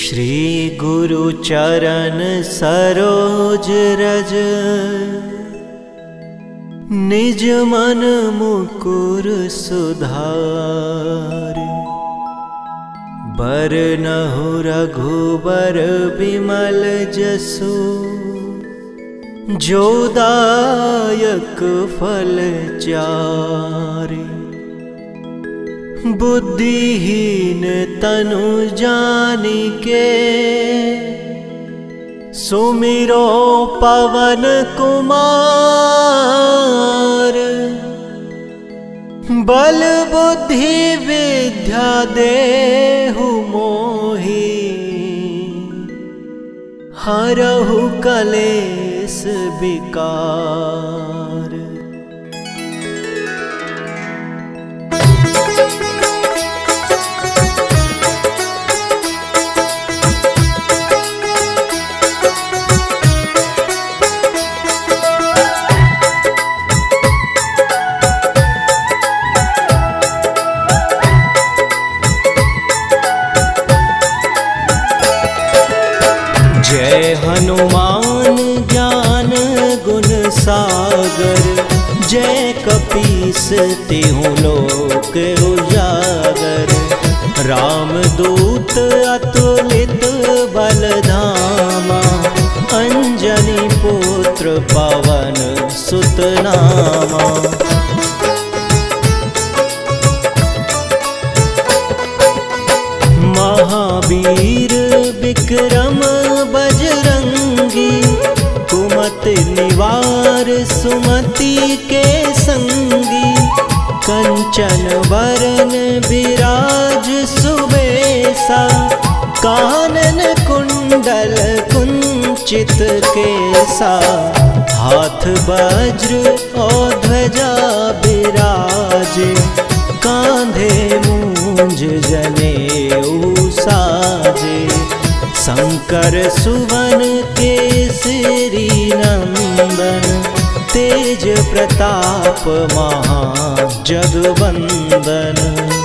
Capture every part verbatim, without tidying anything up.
श्री गुरु चरण सरोज रज, निज मन मुकुर सुधार। बरनहु रघुबर बिमल जसु, जो दायक फल चारि। बुद्धिहीन तनु जानिके, सुमिरो पवन कुमार। बल बुद्धि विद्या देहु मोहि, हरहु कलेस विकार। जय हनुमान ज्ञान गुण सागर, जय कपीस तिहुँ लोक उजागर। रामदूत अतुलित बल धामा, अंजनी पुत्र पवन सुत नामा। महावीर विक्रम बजरंगी, कुमति निवार सुमति के संगी। कंचन वरन विराज सुबेसा, कानन कुंडल कुंचित केसा। हाथ वज्र और ध्वजा बिराजे, कांधे मूंज जनेऊ साजे। शंकर सुवन केसरी नंदन, तेज प्रताप महाजगवंदन।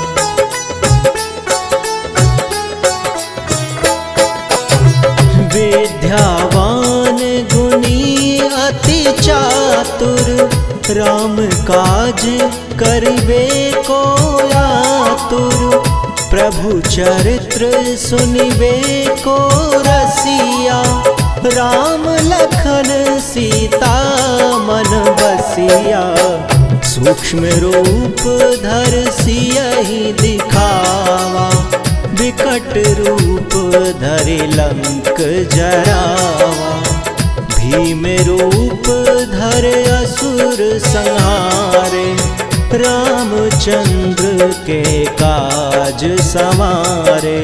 विद्यावान गुणी अति चातुर, राम काज करिबे को आतुर। प्रभु चरित्र सुनिबे को रसिया, राम लखन सीता मन बसिया। सूक्ष्म रूप धर सियहि दिखावा, विकट रूप धरि लंक जरावा। भीम रूप धर असुर संहारे, रामचंद्र के काज सवारे।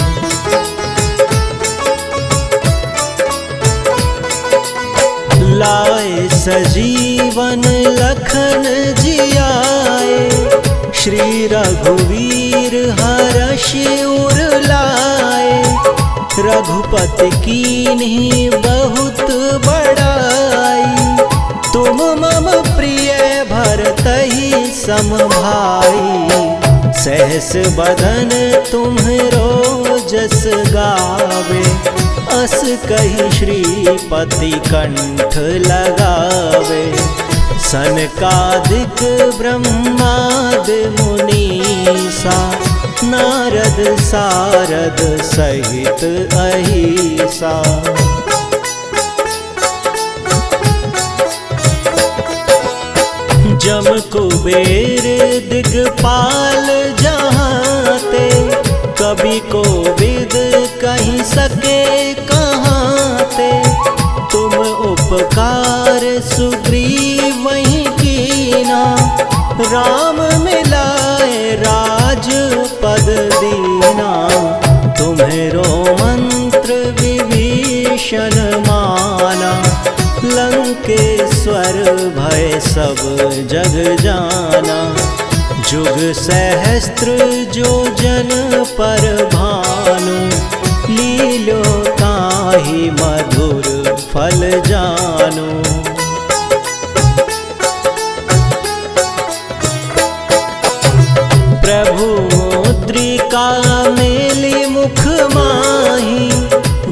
लाए सजीवन लखन जियाए, श्री रघुवीर हरषि उर लाए। रघुपति कीन्ही बहुत बड़ाई, तुम मम प्रिय भरतहि सम भाई। सहस बदन तुम्हरो जस गावे, अस कहि श्रीपति कंठ लगावे। सनकादिक ब्रह्माद मुनीसा, नारद सारद सहित अहिसा। जम कुबेर दिगपाल जहाँते, कवि कोविद कहि सके कहाँते। तुम उपकार सुग्रीवहि कीना, राम मिलाए राजपद दीना। तुम्हेरो मंत्र विभीषण माना, लंकेश्वर भय सब जग जाना। जुग सहस्त्र जो जन पर भानु, लीलो ताहि मधुर फल जानु। प्रभु मुद्रिका मेलि मुख माहि,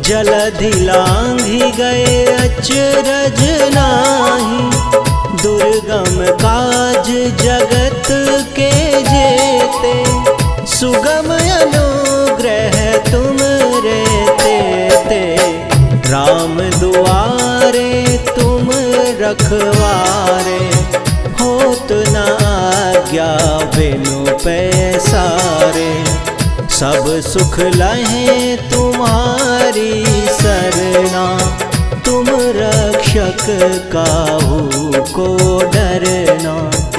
जलधि लांघि गए अचरज नाही, दुर्गम काज जगत के जेते, सुगम अनुग्रह तुम रहते ते, राम दुआरे तुम रखवारे, होत न आज्ञा बिनु पैसारे, सब सुख लहे तुम्हारी सरना, तुम रक्षक काहू को डरना।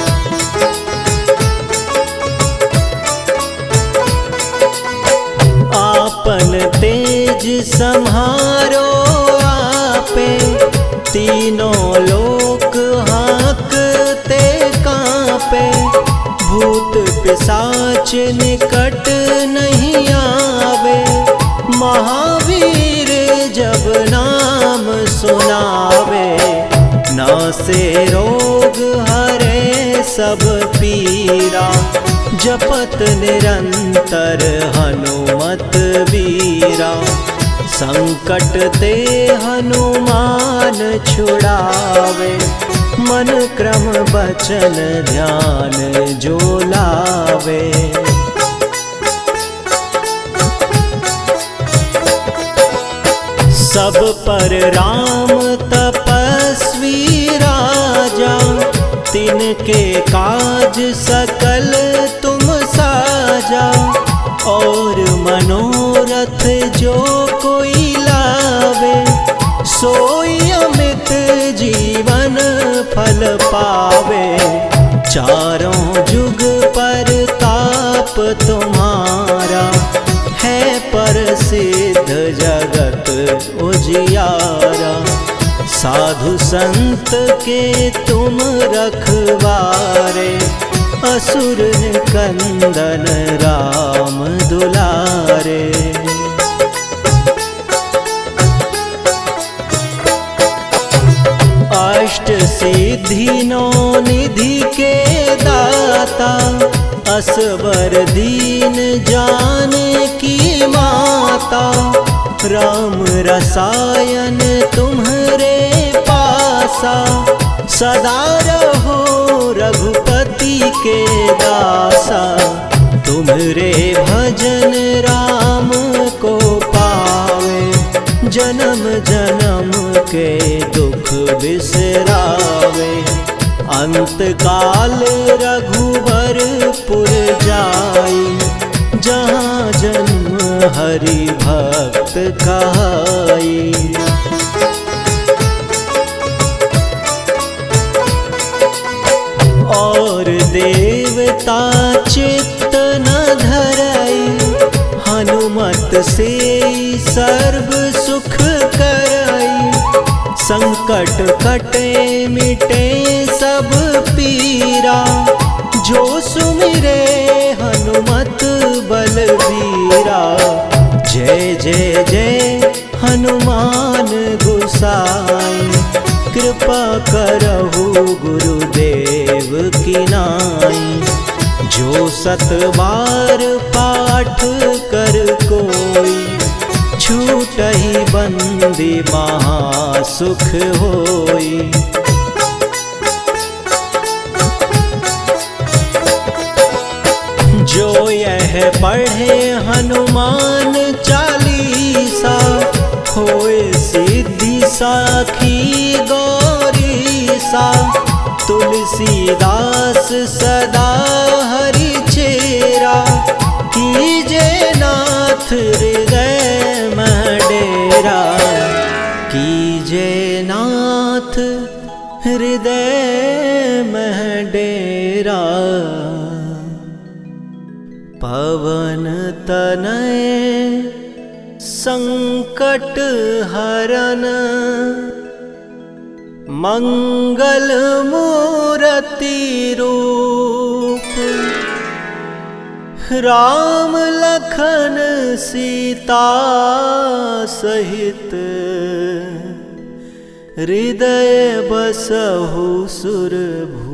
आपन तेज सम्हारो आपे, तीनों लोक हाँकते कांपे, भूत पिशाच निकट नहीं आवे, महावीर जब नाम सुनावे, नासे रोग हरे सब पीरा, जपत निरंतर हनुमत वीरा, संकट ते हनुमान छुड़ावे, मन क्रम बचन ध्यान जो लावे। सब पर राम तपस्वी राजा, तिनके काज सकल तुम साजा, और मनोरथ जो कोई लावे, सोई अमित जीवन फल पावे, चारों जुग पर ताप तुम्हारा, है प्रसिद्ध जगत उजियारा, साधु संत के तुम रखवारे, असुर कंदन राम दुलारे। अष्ट सिद्धि नौ निधि के दाता, असवर दीन जानकी माता, राम रसायन तुम्हरे पासा, सदा रहो रघुपति के दासा, तुम्हरे भजन राम को पावे, जन्म जन्म के दुख बिसरावे, अंत काल रघुबरपुर जाई, जहाँ जन्म हरि भक्त कहाई। और देवता चित्त न धरई, हनुमत से सर्व सुख करई, संकट कटे मिटे सब पीरा, जो सुमिरे हनुमत बलबीरा, जय जय जय हनुमान गोसाई, कृपा करहु गुरुदेव की नाई, जो सत बार पाठ कर कोई, छूटहि बंदी महासुख होई। जो यह पढ़े हनुमान चालीसा, होए सिद्धि साखी गौरीसा, तुलसीदास सदा हरि चेरा, कीजे नाथ हृदय मह डेरा, कीजे नाथ हृदय मह डेरा, पवन तनय संकट हरन, मंगल मूर्ति रूप, राम लखन सीता सहित, हृदय बसहु सुरभूप।